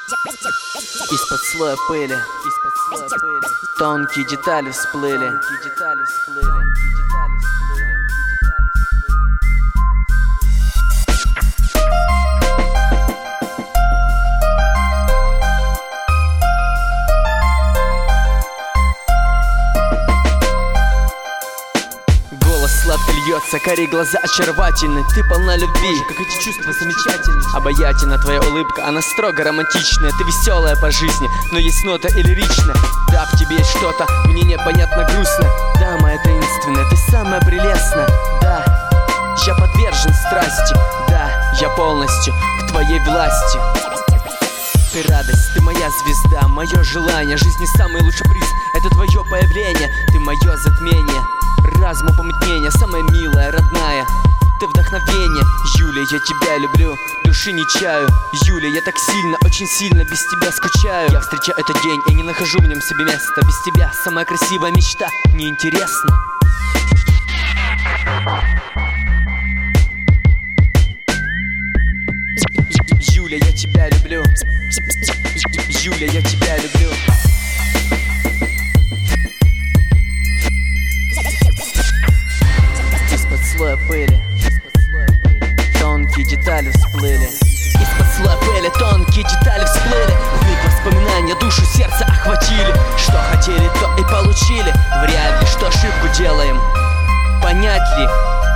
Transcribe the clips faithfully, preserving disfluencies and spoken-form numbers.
Из-под слоя пыли, из-под слоя пыли тонкие детали всплыли, тонкие детали всплыли, детали всплыли. Сладко льется, кори глаза очаровательны. Ты полна любви, как эти чувства замечательны. Обаятельна твоя улыбка, она строго романтичная. Ты веселая по жизни, но есть нота и лиричная. Да, в тебе есть что-то, мне непонятно грустно. Да, моя таинственная, ты самая прелестная. Да, я подвержен страсти. Да, я полностью в твоей власти. Ты радость, ты моя звезда, мое желание. Жизни самый лучший приз, это твое появление. Ты мое затмение, разума помутнение, самая милая, родная. Ты вдохновение, Юля, я тебя люблю, души не чаю. Юля, я так сильно, очень сильно без тебя скучаю. Я встречаю этот день и не нахожу в нем себе места. Без тебя самая красивая мечта, неинтересно. Юля, я тебя люблю. Юля, я тебя люблю. Из-под слоя пыли, тонкие детали всплыли. Из-под слоя пыли тонкие детали всплыли. Вмиг воспоминания душу, сердце охватили. Что хотели, то и получили. Вряд ли, что ошибку делаем. Понять ли?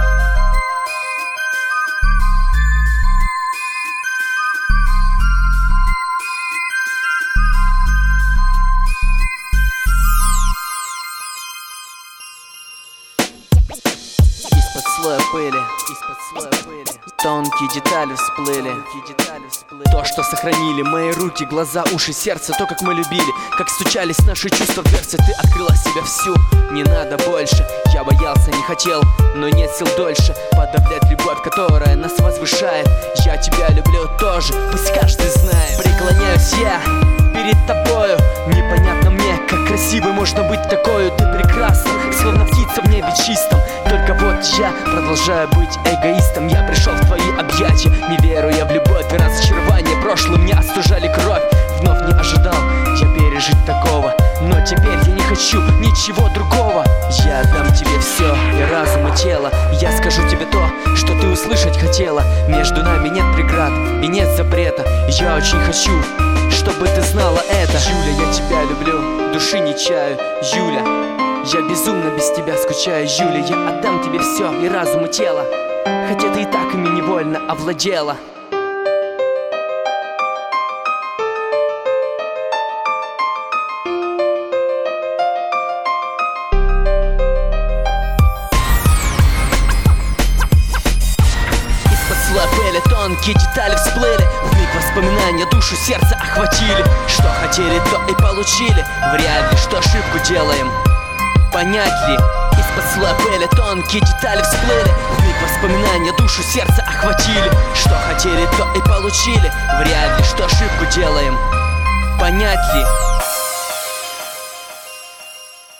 Из-под слоя пыли, из-под слоя пыли тонкие детали всплыли, тонкие детали всплыли. То, что сохранили мои руки, глаза, уши, сердце. То, как мы любили, как стучались наши чувства в дверцы. Ты открыла себя всю, не надо больше. Я боялся, не хотел, но нет сил дольше подавлять любовь, которая нас возвышает. Я тебя люблю тоже, пусть каждый знает. Преклоняюсь я перед тобою. Непонятно мне, как красивой можно быть такою. Ты прекрасна, словно птица в небе чистом. Только вот я продолжаю быть эгоистом. Я пришел в твои объятия, не верю я в любовь и разочарование. Прошлым мне остужали кровь, вновь не ожидал я пережить такого. Но теперь я не хочу ничего другого. Я отдам тебе все, и разум, и тело. Я скажу тебе то, что ты услышать хотела. Между нами нет преград и нет запрета. Я очень хочу, чтобы ты знала это. Юля, я тебя люблю, души не чаю. Юля, я безумно без тебя скучаю. Юля, я отдам тебе все, и разум, и тело. Хотя ты и так ими невольно овладела. Из-под слоя пыли тонкие детали всплыли. Вмиг воспоминания душу, сердце охватили. Что хотели, то и получили. Вряд ли, что ошибку делаем. Понять ли? Из-под слоя пыли тонкие детали всплыли. Вмиг воспоминания душу, сердце охватили. Что хотели, то и получили. Вряд ли, что ошибку делаем. Понять ли?